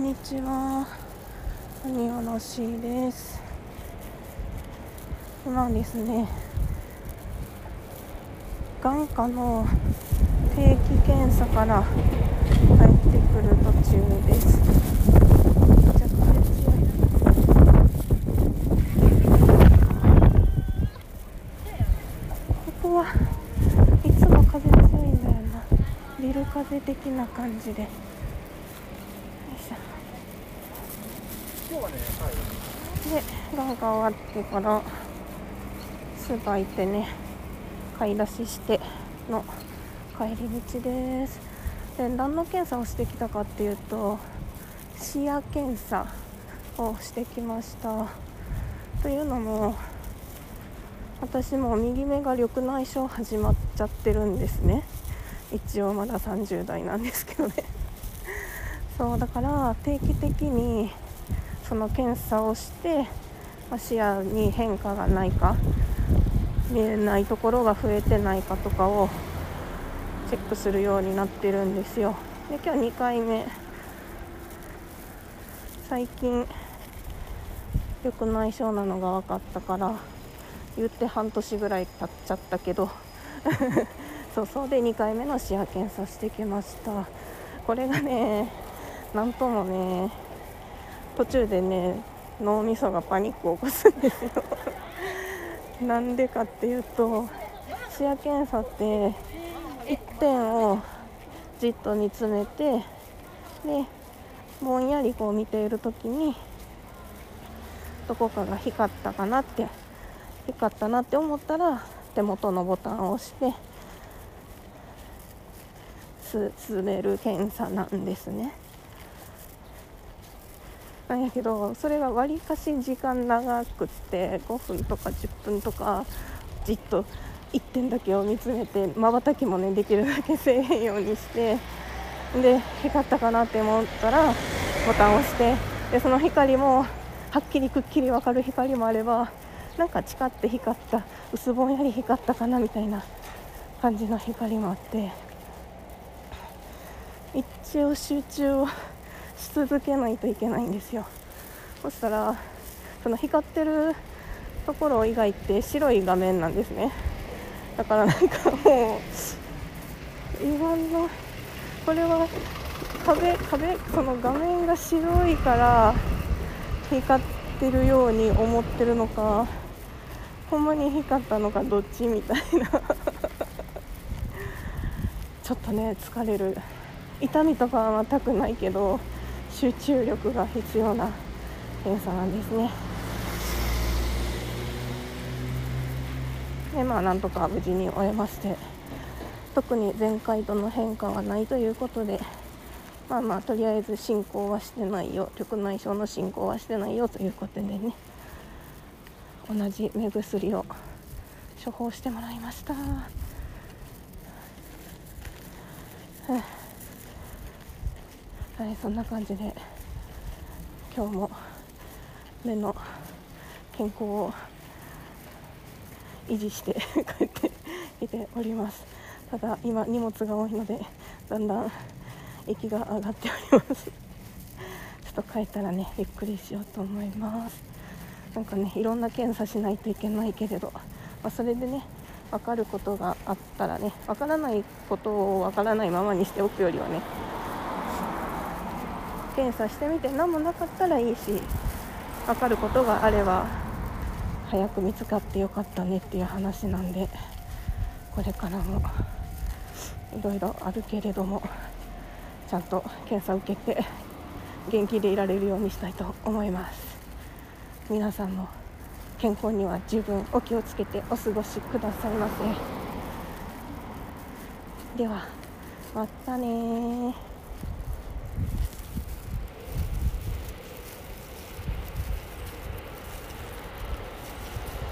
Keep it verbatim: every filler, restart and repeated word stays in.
にちは、谷嵐です。今ですね、眼科の定期検査から帰ってくる途中です。めちゃくちゃ強いな。ここはいつも風強いんだよな。ビル風的な感じで。 今日はね、はい、 で、眼科終わってからスーパー行ってね、買い出ししての帰り道です。で、何の検査をしてきたかっていうと、視野検査をしてきました。というのも、私も右目が緑内障始まっちゃってるんですね。一応まださんじゅう代なんですけどね。そうだから定期的にその検査をして、まあ、視野に変化がないか、見えないところが増えてないかとかをチェックするようになってるんですよ。で、今日にかいめ。最近緑内障なのが分かったから、言って半年ぐらい経っちゃったけどそうそうでにかいめの視野検査してきました。これがね、なんともね、途中でね、脳みそがパニックを起こすんですよなんでかっていうと、視野検査って一点をじっと見つめて、でぼんやりこう見ているときにどこかが光ったかなって光ったなって思ったら手元のボタンを押して進める検査なんですね。なんやけど、それがわりかし時間長くってごふんとかじゅっぷんとかじっと一点だけを見つめて、瞬きもねできるだけせえへんようにして、で光ったかなって思ったらボタンを押して、でその光もはっきりくっきり分かる光もあれば、なんかチカって光った、薄ぼんやり光ったかなみたいな感じの光もあって、一応集中をし続けないといけないんですよ。そしたらその光ってるところ以外って白い画面なんですね。だからなんかもう今のこれは壁壁その画面が白いから光ってるように思ってるのか、ほんまに光ったのかどっちみたいなちょっとね疲れる。痛みとかは全くないけど集中力が必要な検査なんですね。でまあなんとか無事に終えまして、特に前回との変化はないということで、まあまあとりあえず進行はしてないよ、緑内障の進行はしてないよということでね、同じ目薬を処方してもらいました。はい、そんな感じで今日も目の健康を維持して帰ってきております。ただ今荷物が多いのでだんだん息が上がっておりますちょっと帰ったらねゆっくりしようと思います。なんかね、いろんな検査しないといけないけれど、まあ、それでね分かることがあったらね、分からないことを分からないままにしておくよりはね、検査してみて何もなかったらいいし、分かることがあれば早く見つかってよかったねっていう話なんで、これからもいろいろあるけれどもちゃんと検査を受けて元気でいられるようにしたいと思います。皆さんも健康には十分お気をつけてお過ごしくださいませ。ではまたね。